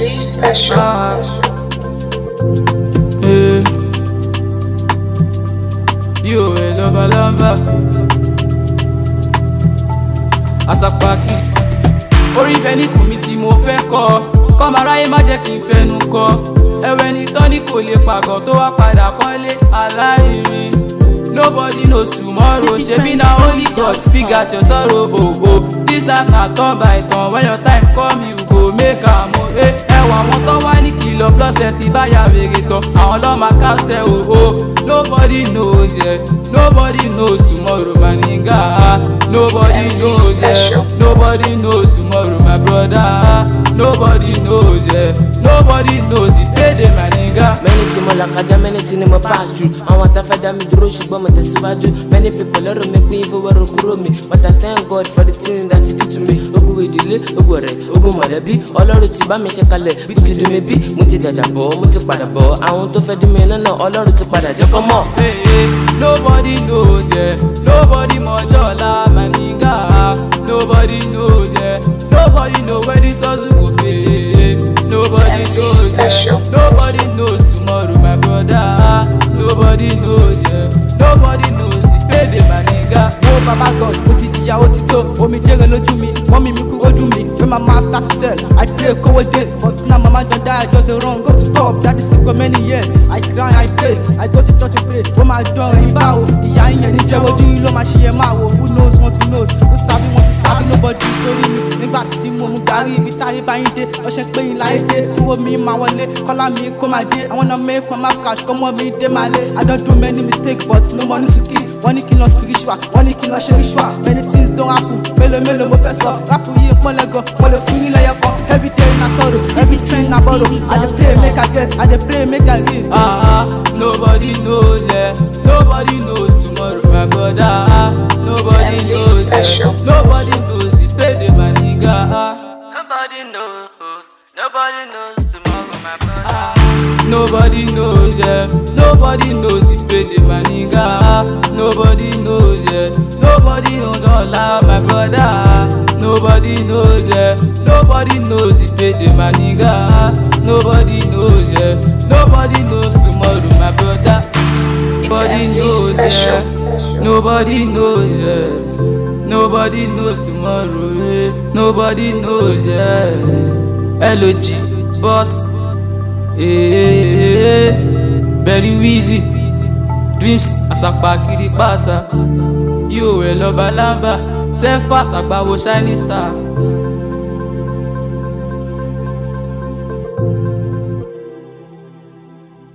You will love a lamba. Asapaki. Orí bẹ́ni kù mi tí mo fẹ́ kọ́. Kọ́mọ aráyé má jẹ́ kí n fẹnu kọ́. Ẹ̀wẹ̀ ni tọ́ni kò lè pàgọ́ tó wá padà kọ́lé aláìrí. Nobody knows tomorrow. Shebi na only God figure out your sorrow. Oh oh. This life na turn by turn. When your time come, you go make am o. Ẹwà àwọn tó wá ní kìlọ̀ plus ẹ ti bá ya wèrè tán. Àwọn lọ́ máa cast ẹ o o. Nobody knows yeah. Nobody knows tomorrow my nigga. Nobody knows yeah. Nobody knows tomorrow my brother. Nobody knows yeah. Nobody knows the payday my nigga. Many things mo lakaja, many things mo pass through. Àwọn àtàfẹ́ dá mi dúró ṣùgbọ́n mo tẹ̀síwájú. Many people lọ́rọ̀ make me even wẹ́rọ kúrò mi. But I thank God for the thing that he did to me. Ogun ìdílé, ogun ọ̀rẹ́, ogun mọ̀lẹ́bí. Ọlọ́run ti bá mi ṣe kalẹ̀, bí ti dùn mí bí. Mo ti dàjà bọ̀, mo ti padà bọ̀. Àwọn tó fẹ́ dín mi náà Ọlọ́run ti padà jẹ́ kọ́ mọ̀. Nobody knows yeah. Nobody mọjọ́ ọ̀la my nigga. Nobody knows yeah. Nobody know where this hustle go pay. Nobody knows yeah. Nobody knows tomorrow my brother. Nobody knows yeah. Nobody knows the payday my nigga. Oh Baba God, ó ti jìyà ó ti tó, omi jẹ́rẹ̀ lójú mi, mọ́mí mi kú ó dùn mí. When my man start to sell, I pray kówó dé, but now mama don die, just dey run go to pub. Daddy sick for many years, I cry, I pray, I go to church to pray. Ó máa dán ẹyin báwo, ìyá yẹn ní jẹ́wọ́ ojú yín ló máa ṣe ẹ máa wò. Who knows want to knows, who sabi want to sabi, nobody torí mi. Nígbà tí mo mú gàrí ibi táyé bá yín dé, ọṣẹ pé yín láyé dé. Kúrò mi máa wọlé, kọ́lá mi kó máa dé. I wanna make mama proud, kọ́mọ mi dé máa lé. I don do many mistakes but no money to kiss. Wọ́n ní kí n lọ spiritual, wọ́n ní kí n lọ ṣe ritual. Many things don happen, mélòó mo fẹ́ sọ. Rápù yìí pọ́nlẹ̀ gan, mo lè fún yín lẹ́yẹ kan. Every day na sorrow, every train na borrow. I dey play make I get, I dey play make I live. Nobody knows yeah. Nobody knows tomorrow my brother. Nobody knows yeah. Nobody knows the payday my nigga. Nobody knows. Nobody knows tomorrow my brother. Nobody knows yeah. Nobody knows the payday my nigga. Nobody knows yeah. Nobody knows all my brother. Nobody knows yeah. Nobody knows the payday my nigga. Nobody knows yeah. Nobody knows tomorrow my brother. Nobody knows yeah. Nobody knows yeah. Nobody knows tomorrow yeah. Nobody knows yeah. LOG boss. Very easy. Dreams Asapaki pasa. You will love a lamba. Self fast agbawo shining star.